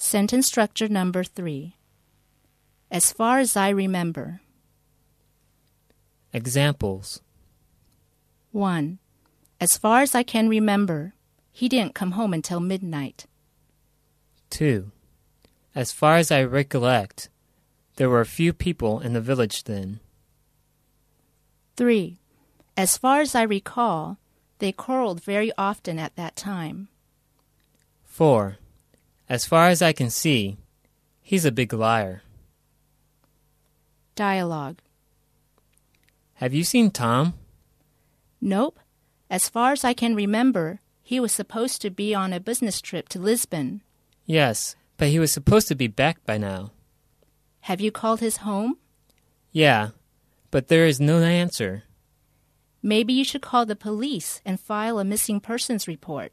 Sentence structure number 3. As far as I remember. Examples. 1. As far as I can remember, he didn't come home until midnight. 2. As far as I recollect, there were few people in the village then. 3. As far as I recall, they quarreled very often at that time. 4. As far as I can see, he's a big liar. Dialogue. Have you seen Tom? Nope. As far as I can remember, he was supposed to be on a business trip to Lisbon. Yes, but he was supposed to be back by now. Have you called his home? Yeah, but there is no answer. Maybe you should call the police and file a missing persons report.